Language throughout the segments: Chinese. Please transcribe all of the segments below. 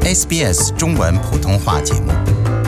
SBS 中文普通话节目。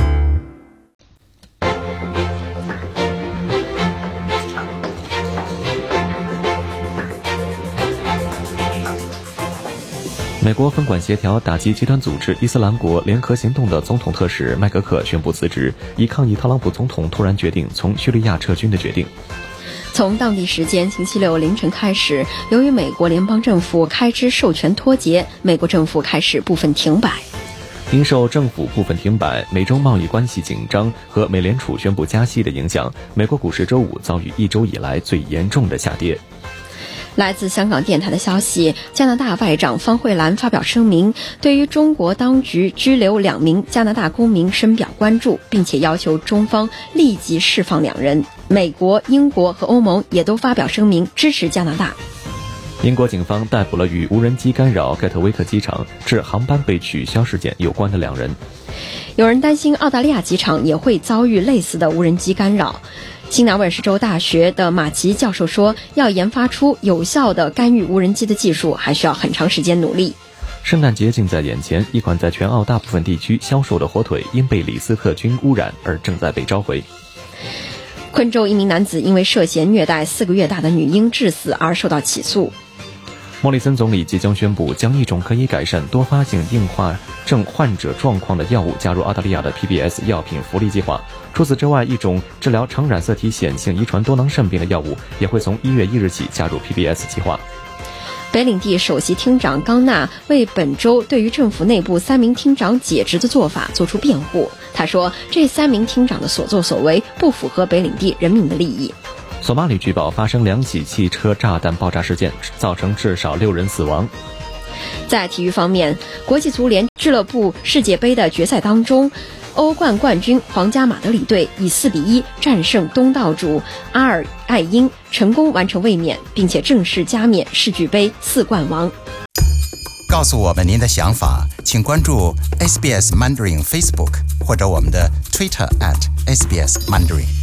美国分管协调打击极端组织伊斯兰国联合行动的总统特使麦克克宣布辞职，以抗议特朗普总统突然决定从叙利亚撤军的决定。 从当地时间星期六凌晨开始，由于美国联邦政府开支授权脱节，美国政府开始部分停摆。 因受政府部分停摆、美中贸易关系紧张和美联储宣布加息的影响，美国股市周五遭遇一周以来最严重的下跌。 来自香港电台的消息，加拿大外长方慧兰发表声明，对于中国当局拘留2名加拿大公民深表关注，并且要求中方立即释放2人。美国、英国和欧盟也都发表声明支持加拿大。 英国警方逮捕了与无人机干扰盖特威克机场致航班被取消事件有关的2人。 有人担心澳大利亚机场也会遭遇类似的无人机干扰。新南威尔士州大学的马奇教授说，要研发出有效的干预无人机的技术，还需要很长时间努力。 圣诞节近在眼前，一款在全澳大部分地区销售的火腿因被李斯特菌污染而正在被召回。 昆州一名男子因为涉嫌虐待4个月大的女婴致死而受到起诉。 莫里森总理即将宣布将一种可以改善多发性硬化症患者状况的药物加入澳大利亚的 PBS 药品福利计划。除此之外，一种治疗常染色体显性遗传多囊肾病的药物也会从1月1日起加入 PBS 计划。 北领地首席厅长冈纳为本周对于政府内部3名厅长解职的做法做出辩护。他说，这3名厅长的所作所为不符合北领地人民的利益。 索马里据报发生2起汽车炸弹爆炸事件，造成至少6人死亡。 在体育方面，国际足联俱乐部世界杯的决赛当中，欧冠冠军皇家马德里队以4-1战胜东道主阿尔艾因，成功完成卫冕，并且正式加冕世俱杯4冠王。 告诉我们您的想法，请关注 SBS Mandarin Facebook 或者我们的 Twitter @SBS Mandarin。